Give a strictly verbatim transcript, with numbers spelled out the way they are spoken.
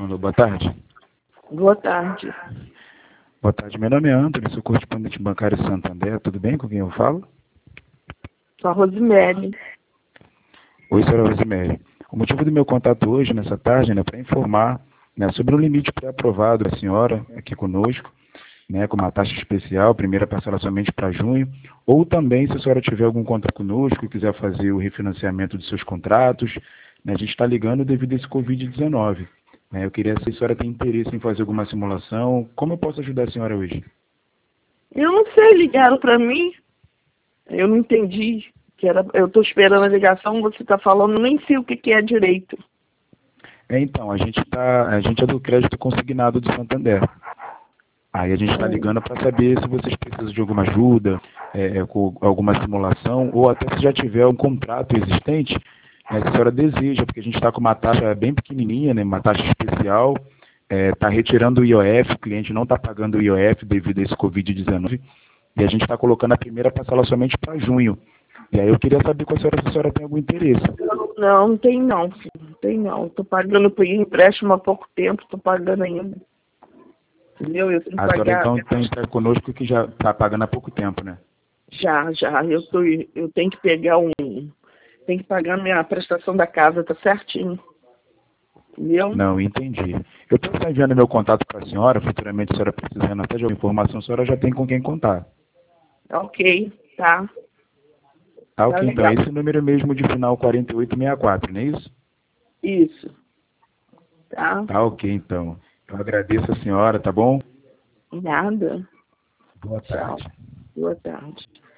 Alô, boa tarde. Boa tarde. Boa tarde, meu nome é Antônio, sou correspondente bancário Santander, tudo bem? Com quem eu falo? Sou a Rosemary. Oi, senhora Rosemary. O motivo do meu contato hoje, nessa tarde, é para informar, né, sobre o limite pré-aprovado da senhora aqui conosco, né, com uma taxa especial, primeira parcela somente para junho, ou também, se a senhora tiver algum contrato conosco e quiser fazer o refinanciamento dos seus contratos, né, a gente está ligando devido a esse covid dezenove. Né, eu queria saber se a senhora tem interesse em fazer alguma simulação. Como eu posso ajudar a senhora hoje? Eu não sei, ligaram para mim. Eu não entendi. Que era, eu estou esperando a ligação, você está falando, nem sei o que, que é direito. É, então, a gente, tá, a gente é do crédito consignado do Santander. Aí a gente está ligando para saber se vocês precisam de alguma ajuda, é, com alguma simulação, ou até se já tiver um contrato existente, né, se a senhora deseja, porque a gente está com uma taxa bem pequenininha, né, uma taxa especial, está retirando o I O F, o cliente não está pagando o I O F devido a esse covid dezenove, e a gente está colocando a primeira parcela somente para junho. E aí eu queria saber com a senhora se a senhora tem algum interesse. Não, não, não tem não, filho. Não tem não. Estou pagando por empréstimo há pouco tempo, estou pagando ainda. Entendeu? Eu tenho que A senhora pagar. então tem que estar conosco que já está pagando há pouco tempo, né? Já, já. Eu, tô, eu tenho que pegar um. Tenho que pagar minha prestação da casa, tá certinho. Entendeu? Não, entendi. Eu estou enviando meu contato para a senhora, futuramente a senhora precisando até de alguma informação, a senhora já tem com quem contar. Ok, tá. Tá, Tá ok, então é legal. esse número mesmo de final quarenta e oito sessenta e quatro, não é isso? Isso. Tá? Tá, ok, então. Eu agradeço a senhora, tá bom? Nada. Boa Tchau. tarde. Boa tarde.